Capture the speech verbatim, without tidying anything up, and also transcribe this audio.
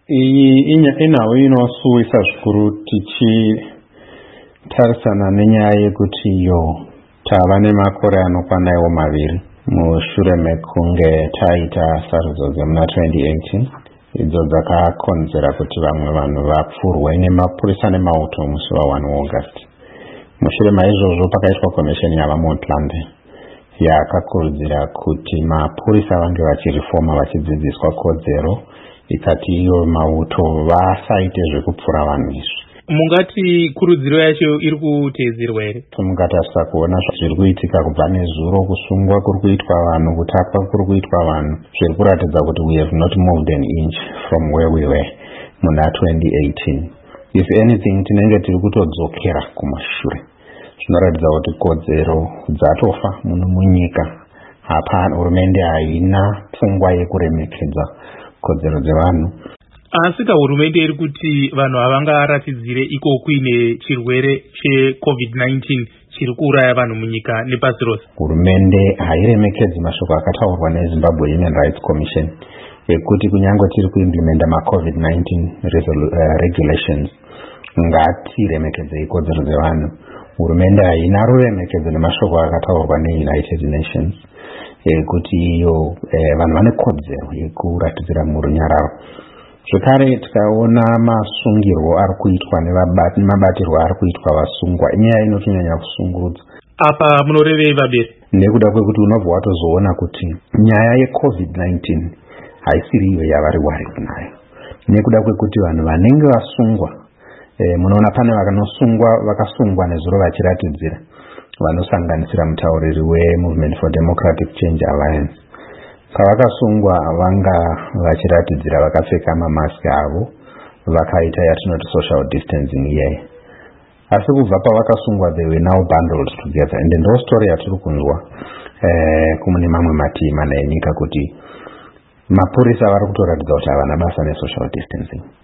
iyi inawo inosuwisa zvikuru tichitarisana nenyaya yekuti iyo tava nemakore anokwana iwo maviri mushure mekunge taita sarudzo dzemuna twenty eighteen idzo dzakakonzera kuti vamwe vanhu vapfurwe nemapurisa nemauto musi wa one August. Mushure maizvozvo pakaitwa komisheni yavaMontland yakakurudzira kuti mapurisa vange vachirifoma vachidzidziswa kodzero ikati iyo mauto vasaite zvekupfura vanhu izvi. Mungati kurudziro yacho iri kuteedzerwa here? Mungatarisa kuona zviri kuitika kubva nezuro, kusungwa kuri kuitwa vanhu, kutapwa kuri kuitwa vanhu, zviri kuratidza kuti we have not moved an inch from where we were muna twenty eighteen. If anything tinenge tiri kutodzokera kumashure. Zvinoratidza kuti kodzero dzatofa muno munyika. Hapana, hurumende haina pfungwa yekuremekedza kodzero dzevanhu. Asi hurumende iri kuti vanhu havangaratidzire iko kuine chirwere checovid nineteen chiri kuuraya vanhu munyika nepasi rose. Hurumende hairemekedzi mashoko akataurwa neZimbabwe Human Rights Commission ekuti kunyange tiri kuimplementa macovid nineteen uh, regulations ngatiremekedzei kodzero dzevanhu. Hurumende haina ruremekedzo nemashoko akataurwa neUnited Nations ekuti iyo eh, vanhu vane kodzero yekuratidzira murunyararo. Zvekare tikaona masungirwo ari kuitwa nemabatirwo ari kuitwa vasungwa, inyaya inotonyanya kusungurudza. Apa munorevei vabere? Nekuda kwekuti unobva watozoona kuti nyaya yecovid nineteen haisiri iyo yavari worried nayo. Nekuda kwekuti vanhu vanenge vasungwa, e, munoona pane vakanosungwa vakasungwa nezuro vachiratidzira, vanosanganisira mutauriri weMovement for Democratic Change Alliance. Pavakasungwa vanga vachiratidzira vakapfeka mamaski avo, vakaita yatinoti social distancing iyeyo. Asi kubva pavakasungwa they were now bundled together, and ndo story yatiri kunzwa eh, kumune mamwe mativi mana enyika kuti mapurisa vari kutoratidza kuti havana basa nesocial distancing.